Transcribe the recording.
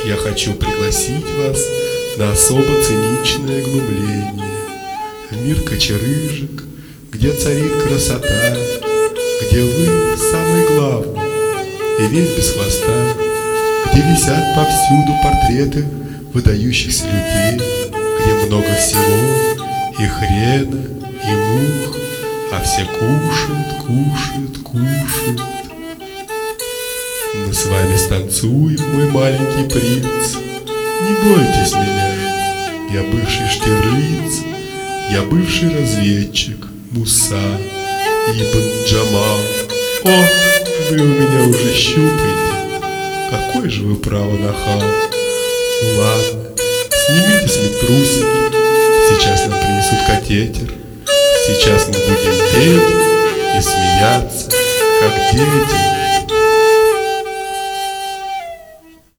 Я хочу пригласить вас на особо циничное глумление в мир кочерыжек, где царит красота, где вы самый главный и весь без хвоста, где висят повсюду портреты выдающихся людей, где много всего, и хрена, и мух, а все кушают, кушают, кушают. Мы с вами станцуем, мой маленький принц. Не бойтесь меня, я бывший Штирлиц, я бывший разведчик Муса Ибн Джамал. О, вы у меня уже щупаете, какой же вы право нахал. Ну ладно, снимите с них трусики, сейчас нам принесут катетер. Сейчас мы будем петь и смеяться, как дети.